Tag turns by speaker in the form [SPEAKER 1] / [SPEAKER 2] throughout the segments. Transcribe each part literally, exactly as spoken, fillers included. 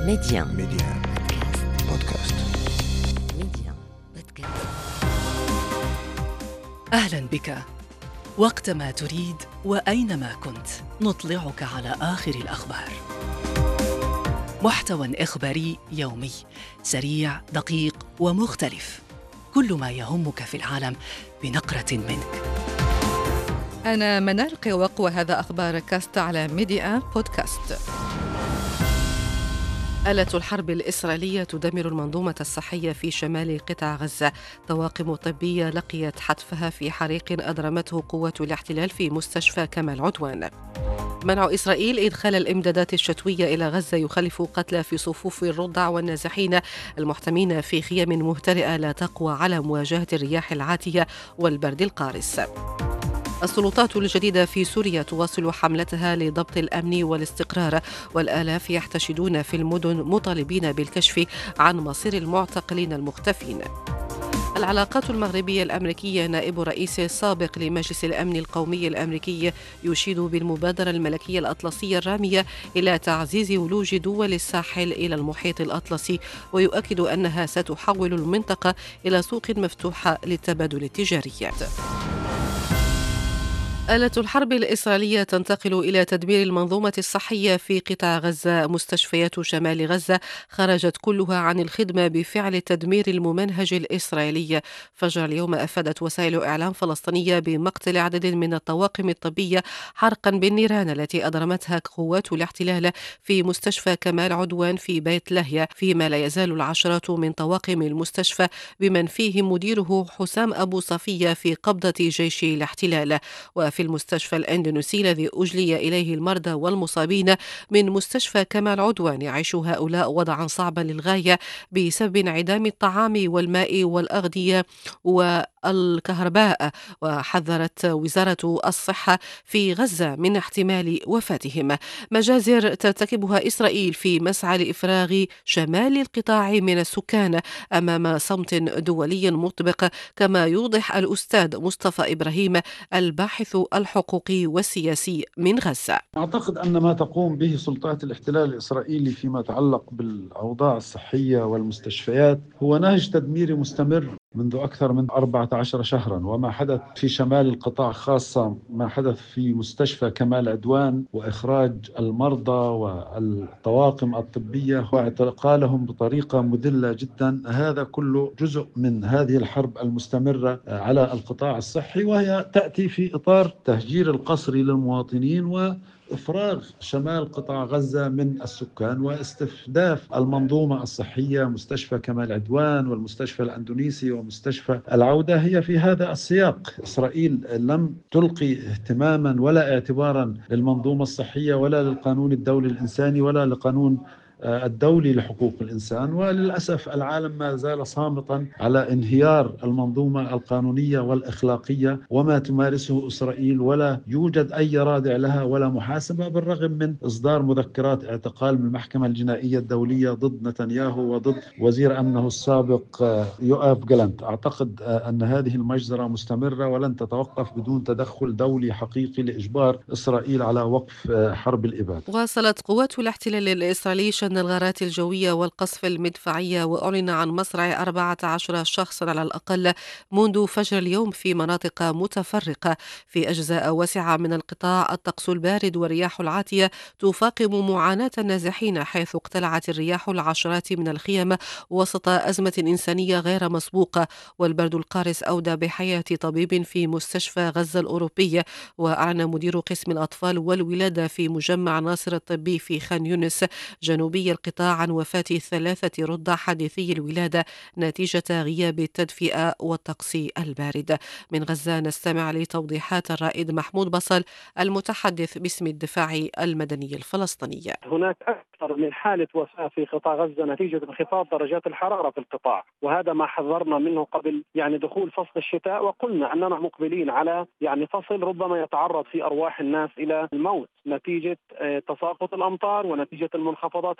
[SPEAKER 1] ميديان
[SPEAKER 2] ميديان بودكاست.
[SPEAKER 1] ميديان بودكاست.
[SPEAKER 3] أهلا بك. وقتما تريد وأينما كنت نطلعك على آخر الأخبار. محتوى إخباري يومي سريع دقيق ومختلف، كل ما يهمك في العالم بنقرة منك.
[SPEAKER 4] أنا منال قوق وهذا أخبار كاست على ميديا بودكاست. آلة الحرب الإسرائيلية تدمر المنظومة الصحية في شمال قطاع غزة. طواقم طبية لقيت حتفها في حريق أضرمته قوات الاحتلال في مستشفى كمال عدوان. منع إسرائيل إدخال الإمدادات الشتوية إلى غزة يخلف قتلى في صفوف الرضع والنازحين المحتمين في خيام مهترئة لا تقوى على مواجهة الرياح العاتية والبرد القارس. السلطات الجديدة في سوريا تواصل حملتها لضبط الأمن والاستقرار، والآلاف يحتشدون في المدن مطالبين بالكشف عن مصير المعتقلين المختفين. العلاقات المغربية الأمريكية، نائب رئيس سابق لمجلس الأمن القومي الأمريكي يشيد بالمبادرة الملكية الأطلسية الرامية إلى تعزيز ولوج دول الساحل إلى المحيط الأطلسي، ويؤكد أنها ستحول المنطقة إلى سوق مفتوحة للتبادل التجاري. آلة الحرب الإسرائيلية تنتقل إلى تدمير المنظومة الصحية في قطاع غزة. مستشفيات شمال غزة خرجت كلها عن الخدمة بفعل التدمير الممنهج الإسرائيلي. فجر اليوم أفادت وسائل إعلام فلسطينية بمقتل عدد من الطواقم الطبية حرقا بالنيران التي أضرمتها قوات الاحتلال في مستشفى كمال عدوان في بيت لاهيا، فيما لا يزال العشرات من طواقم المستشفى بمن فيهم مديره حسام أبو صفية في قبضة جيش الاحتلال. وفي المستشفى الأندونيسي الذي أجلي إليه المرضى والمصابين من مستشفى كمال عدوان، يعيش هؤلاء وضعا صعبا للغاية بسبب انعدام الطعام والماء والأغذية والكهرباء. وحذرت وزارة الصحة في غزة من احتمال وفاتهم. مجازر ترتكبها إسرائيل في مسعى لإفراغ شمال القطاع من السكان أمام صمت دولي مطبق، كما يوضح الأستاذ مصطفى إبراهيم الباحث الحقوقي والسياسي من غزة.
[SPEAKER 5] أعتقد أن ما تقوم به سلطات الاحتلال الإسرائيلي فيما يتعلق بالأوضاع الصحية والمستشفيات هو نهج تدميري مستمر منذ أكثر من أربعة عشر شهرا، وما حدث في شمال القطاع خاصة ما حدث في مستشفى كمال عدوان وإخراج المرضى والطواقم الطبية واعتقالهم بطريقة مذلة جدا، هذا كله جزء من هذه الحرب المستمرة على القطاع الصحي، وهي تأتي في إطار تهجير القسري للمواطنين وإفراغ شمال قطاع غزة من السكان واستهداف المنظومة الصحية. مستشفى كمال عدوان والمستشفى الأندونيسي ومستشفى العودة هي في هذا السياق. إسرائيل لم تلقي اهتماما ولا اعتبارا للمنظومة الصحية ولا للقانون الدولي الإنساني ولا لقانون الدولي لحقوق الإنسان، وللأسف العالم ما زال صامتا على انهيار المنظومة القانونية والإخلاقية وما تمارسه إسرائيل، ولا يوجد أي رادع لها ولا محاسبة، بالرغم من إصدار مذكرات اعتقال من المحكمة الجنائية الدولية ضد نتنياهو وضد وزير أمنه السابق يؤاف جالنت. أعتقد أن هذه المجزرة مستمرة ولن تتوقف بدون تدخل دولي حقيقي لإجبار إسرائيل على وقف حرب الإبادة.
[SPEAKER 4] واصلت قوات الاحتلال الإسرائيلي شن الغارات الجوية والقصف المدفعية، وأعلن عن مصرع أربعة عشر شخصا على الأقل منذ فجر اليوم في مناطق متفرقة في أجزاء واسعة من القطاع. الطقس البارد والرياح العاتية تفاقم معاناة النازحين، حيث اقتلعت الرياح العشرات من الخيام وسط أزمة إنسانية غير مسبوقة. والبرد القارس أودى بحياة طبيب في مستشفى غزة الأوروبية. وأعلن مدير قسم الأطفال والولادة في مجمع ناصر الطبي في خان يونس جنوبي القطاع عن وفاة ثلاثة رضع حديثي الولادة نتيجة غياب التدفئة والطقس البارد. من غزة نستمع لتوضيحات الرائد محمود بصل المتحدث باسم الدفاع المدني الفلسطيني.
[SPEAKER 6] هناك أكثر من حالة وفاة في قطاع غزة نتيجة انخفاض درجات الحرارة في القطاع، وهذا ما حذرنا منه قبل يعني دخول فصل الشتاء، وقلنا أننا مقبلين على يعني فصل ربما يتعرض فيه أرواح الناس إلى الموت نتيجة تساقط الأمطار ونتيجة المنخفضات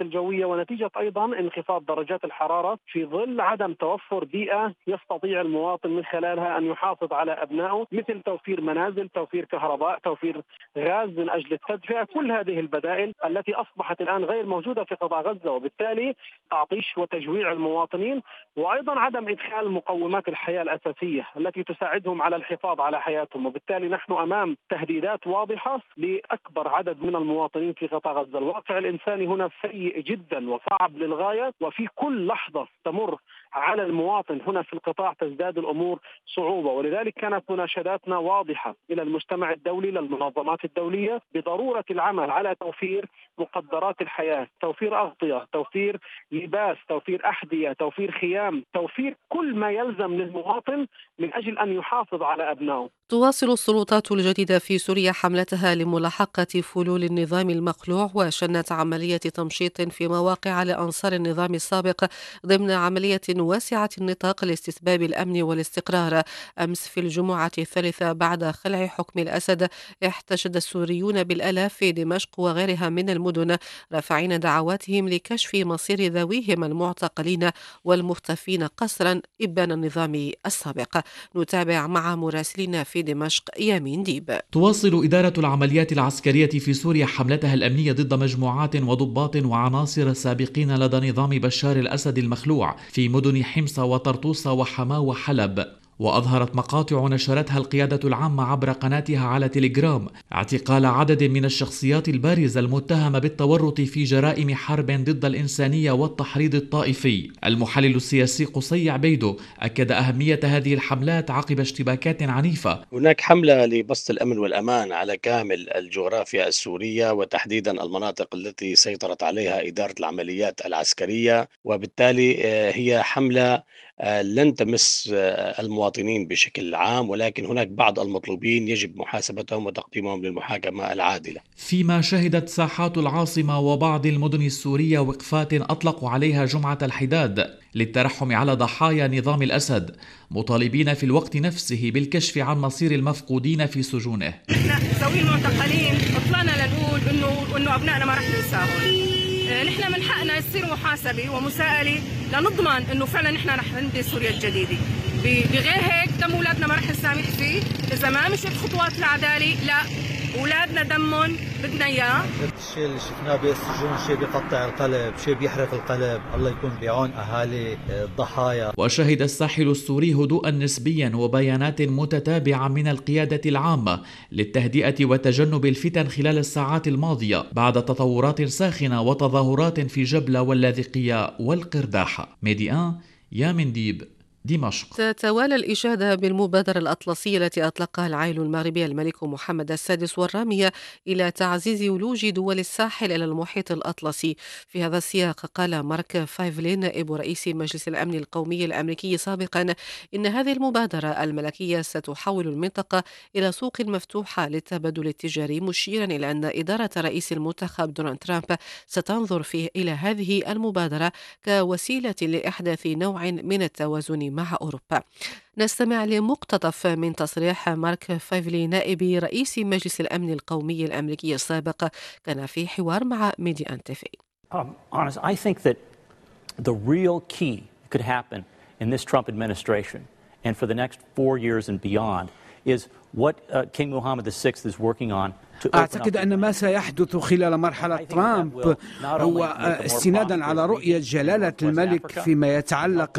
[SPEAKER 6] الجوية ونتيجة أيضا انخفاض درجات الحرارة في ظل عدم توفر بيئة يستطيع المواطن من خلالها أن يحافظ على أبنائه، مثل توفير منازل، توفير كهرباء، توفير غاز من أجل التدفئة. كل هذه البدائل التي أصبحت الآن غير موجودة في قطاع غزة، وبالتالي تعطيش وتجويع المواطنين، وأيضا عدم إدخال مقومات الحياة الأساسية التي تساعدهم على الحفاظ على حياتهم. وبالتالي نحن أمام تهديدات واضحة لأكبر عدد من المواطنين في قطاع غزة. الواقع الإنساني هنا سيء جدا وصعب للغاية، وفي كل لحظة تمر على المواطن هنا في القطاع تزداد الأمور صعوبة. ولذلك كانت مناشداتنا واضحة إلى المجتمع الدولي، للمنظمات الدولية، بضرورة العمل على توفير مقدرات الحياة، توفير أغطية، توفير لباس، توفير أحذية، توفير خيام، توفير كل ما يلزم للمواطن من أجل أن يحافظ على أبنائه.
[SPEAKER 4] تواصل السلطات الجديدة في سوريا حملتها لملاحقة فلول النظام المخلوع، وشنت عملية تمشيط في مواقع لأنصار النظام السابق ضمن عملية واسعة النطاق لاستتباب الأمن والاستقرار. أمس في الجمعة الثالثة بعد خلع حكم الأسد، احتشد السوريون بالآلاف في دمشق وغيرها من المدن، رافعين دعواتهم لكشف مصير ذويهم المعتقلين والمختفين قسرا إبان النظام السابق. نتابع مع مراسلنا في دمشق يامين ديب.
[SPEAKER 7] تواصل إدارة العمليات العسكرية في سوريا حملتها الأمنية ضد مجموعات وضباط وعناصر سابقين لدى نظام بشار الأسد المخلوع في مدن حمص وطرطوس وحماة وحلب. وأظهرت مقاطع نشرتها القيادة العامة عبر قناتها على تيليجرام اعتقال عدد من الشخصيات البارزة المتهمة بالتورط في جرائم حرب ضد الإنسانية والتحريض الطائفي. المحلل السياسي قصي عبيدو أكد أهمية هذه الحملات عقب اشتباكات عنيفة.
[SPEAKER 8] هناك حملة لبسط الأمن والأمان على كامل الجغرافيا السورية، وتحديدا المناطق التي سيطرت عليها إدارة العمليات العسكرية، وبالتالي هي حملة لن تمس المواطنين بشكل عام، ولكن هناك بعض المطلوبين يجب محاسبتهم وتقديمهم للمحاكمة العادلة.
[SPEAKER 7] فيما شهدت ساحات العاصمة وبعض المدن السورية وقفات أطلقوا عليها جمعة الحداد للترحم على ضحايا نظام الأسد، مطالبين في الوقت نفسه بالكشف عن مصير المفقودين في سجونه.
[SPEAKER 9] نحن ذوي المعتقلين طلعنا لنقول إنه إنه أبنائنا ما رح ننساهم. نحن من حقنا يصير محاسبة ومساءلة لنضمن إنه فعلا نحن رح نبني سوريا الجديدة. بغير هيك دم أولادنا ما رح نسامح فيه. إذا ما مشيت خطوات العدالة، لا، أولادنا دمهم بدنا إياه.
[SPEAKER 10] الشيء اللي شفناه بالسجون شيء بيقطع القلب، شيء بيحرق القلب. الله يكون بعون أهالي الضحايا.
[SPEAKER 7] وشهد الساحل السوري هدوءا نسبيا وبيانات متتابعة من القيادة العامة للتهدئة وتجنب الفتن خلال الساعات الماضية بعد تطورات ساخنة وتظاهرات في جبلة واللاذقية والقرداحة. ميديان يامين ديب، دمشق.
[SPEAKER 4] تتوالى الإشادة بالمبادرة الأطلسية التي أطلقها العائل المغربي الملك محمد السادس والرامية إلى تعزيز ولوج دول الساحل إلى المحيط الأطلسي. في هذا السياق قال مارك فايفلين نائب رئيس مجلس الأمن القومي الأمريكي سابقا إن هذه المبادرة الملكية ستحول المنطقة إلى سوق مفتوحة للتبادل التجاري، مشيرا إلى أن إدارة رئيس المنتخب دونالد ترامب ستنظر فيه إلى هذه المبادرة كوسيلة لإحداث نوع من التوازن مع أوروبا. نستمع لمقتطف من تصريح مارك فايفلي نائب رئيس مجلس الأمن القومي الأمريكي السابق، كان في حوار مع ميديا أن تي في.
[SPEAKER 11] Um, honest, I think that the real key could happen in this Trump administration and for the next four years and beyond is what uh, King Mohammed the sixth is working on.
[SPEAKER 12] أعتقد أن ما سيحدث خلال مرحلة ترامب هو استنادا على رؤية جلالة الملك فيما يتعلق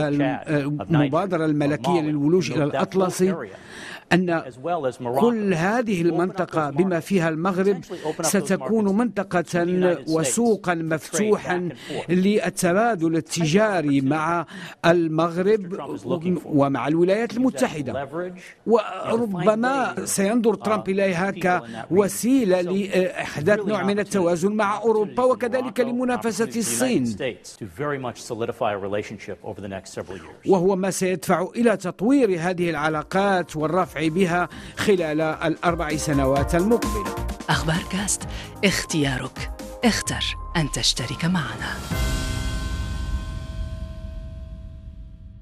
[SPEAKER 12] بالمبادرة الملكية للولوج إلى الأطلسي، أن كل هذه المنطقة بما فيها المغرب ستكون منطقة وسوقا مفتوحا للتبادل التجاري مع المغرب ومع الولايات المتحدة، وربما سينظر ترامب إليها كوسيلة لإحداث نوع من التوازن مع أوروبا وكذلك لمنافسة الصين، وهو ما سيدفع إلى تطوير هذه العلاقات والرفع بها خلال الأربع سنوات المقبلة.
[SPEAKER 3] أخبار كاست، اختيارك، اختر أن تشترك معنا.